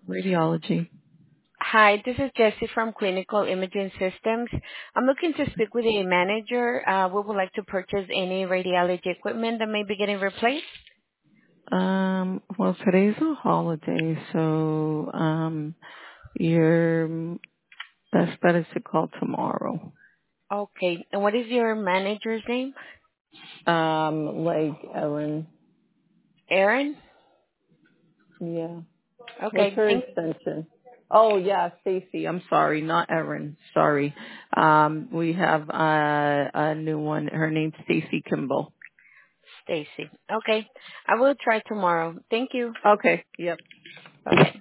Radiology. Hi, this is Jessie from Clinical Imaging Systems. I'm looking to speak with a manager. We would like to purchase any radiology equipment that may be getting replaced. Well, today's a holiday, so your best bet is to call tomorrow. Okay. And what is your manager's name? Like Ellen. Aaron? Yeah. What's Okay. her extension? Oh yeah, Stacy. I'm sorry, not Erin. Sorry. We have a new one. Her name's Stacy Kimball. Stacy. Okay. I will try tomorrow. Thank you. Okay. Yep. Bye-bye.